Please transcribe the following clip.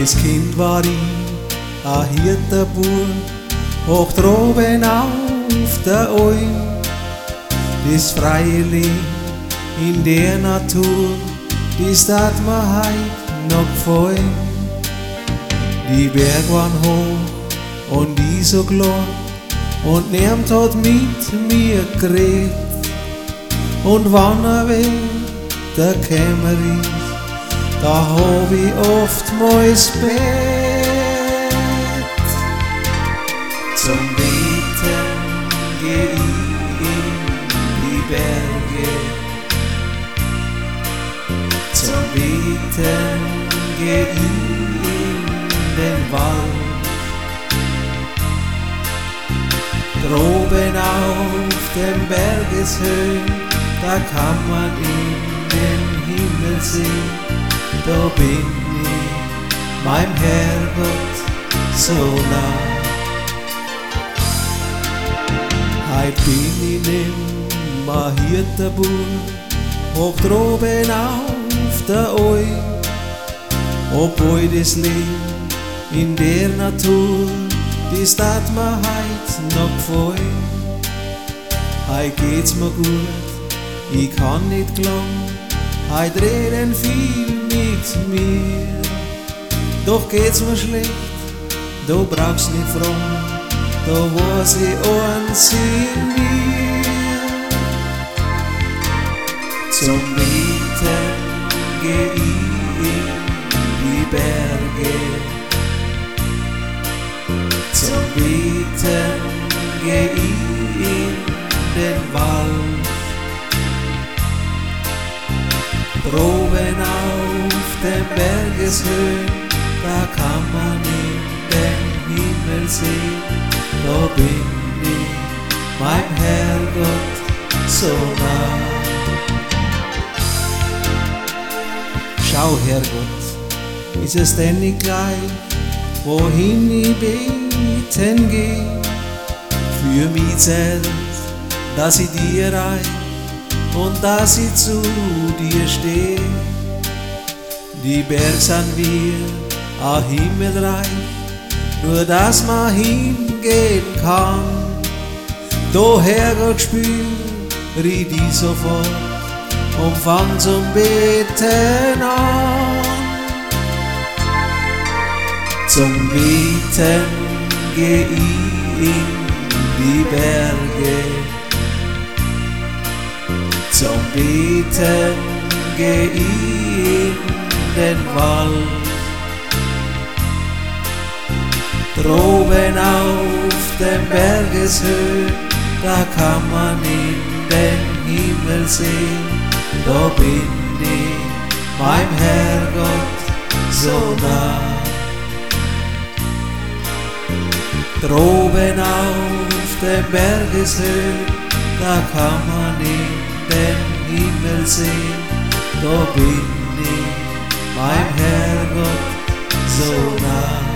Als Kind war ich ein Hirtenbub, hoch droben auf der Alm. Das freie Leben in der Natur, das tat mir heut noch gefallen. Die Berge waren hoch und ich so klar, und niemand hat mit mir geredet. Und wann er wieder gekommen ist, da hab ich oftmals Bett. Zum Beten geh ich in die Berge, zum Beten geh ich in den Wald. Droben auf dem Bergeshöhen, da kann man in den Himmel sehen. Da bin ich meinem Herrgott so nah. Heut bin ich nimmer Hirtenbub, hoch droben auf der Alm. Obwohl das Leben in der Natur, das tat mir heut noch gefallen. Heut geht's mir gut, ich kann nicht klagen, heut reden viel mit mir. Doch geht's mir schlecht, du brauchst nicht fragen, da weiß ich eins in mir. Zum Beten geh ich in die Berge, zum Beten geh ich in den Wald. Droben auf den Bergeshöhen, da kann man in den Himmel sehen. Da bin ich meinem Herrgott so nah. Schau, Herrgott, ist es denn nicht gleich, wohin ich beten geh? Für mich zählt, dass ich dir reich und dass ich zu dir steh. Die Berge sind wir ein Himmelreich, nur dass man hingehen kann. Da Herrgott spür ich dich sofort und fang zum Beten an. Zum Beten geh ich in die Berge, zum Beten geh ich in den Wald. Droben auf dem Bergeshöhen, da kann man in den Himmel sehen. Da bin ich meinem Herrgott so nah. Droben auf dem Bergeshöhen, da kann man in den Himmel sehen. Da bin ich meinem Herrgott so nah.